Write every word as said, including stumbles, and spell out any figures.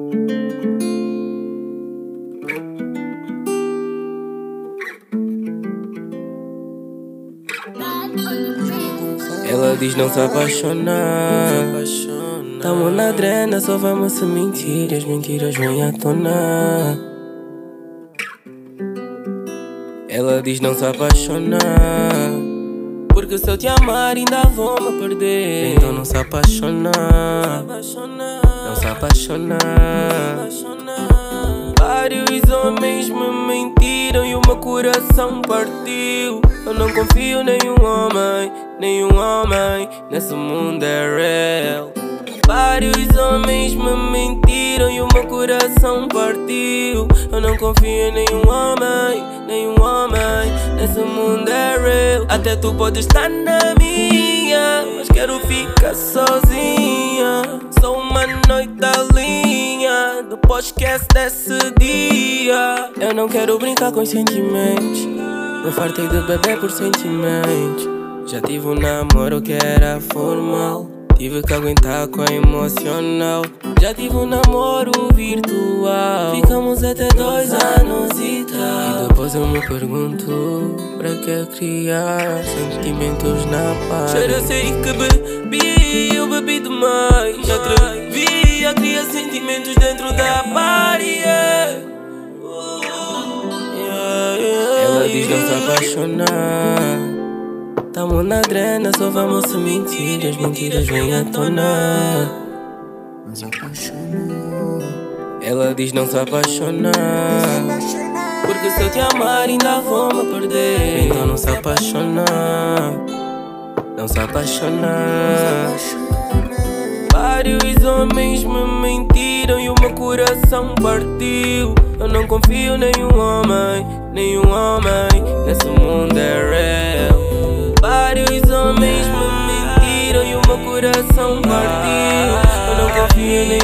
Ela diz não se apaixonar. Tamo na drena, só vamos se mentir. As mentiras vêm à tona. Ela diz não se apaixonar, porque se eu te amar ainda vou me perder. Então não se apaixonar, não se apaixonar. Vários homens me mentiram e o meu coração partiu. Eu não confio em nenhum homem, nenhum homem nesse mundo é real. Vários homens me mentiram e o meu coração partiu. Eu não confio em nenhum homem, nenhum homem nesse mundo é real. Até tu podes estar na minha, mas quero ficar sozinha. Só uma noite da linha, depois esquece desse dia. Eu não quero brincar com os sentimentos, eu fartei de beber por sentimentos. Já tive um namoro que era formal, tive que aguentar com a emocional. Já tive um namoro virtual, ficamos até dois anos e tal. E depois eu me pergunto, pra que criar sentimentos na paz? Já sei que bebi, eu bebi demais. Me atrevi a criar sentimentos dentro da party, yeah. Yeah, yeah, ela diz não se apaixonar. Tamo na drena, só vamos se mentir. As mentiras vêm à tona. Não se apaixonar. Ela diz não se apaixonar, porque se eu te amar ainda vou me perder. Então não se apaixonar, não se apaixonar. Vários homens me mentiram e o meu coração partiu. Eu não confio em nenhum homem, nenhum homem nesse mundo é real. Vários homens me mentiram e o meu coração partiu. Eu não confio em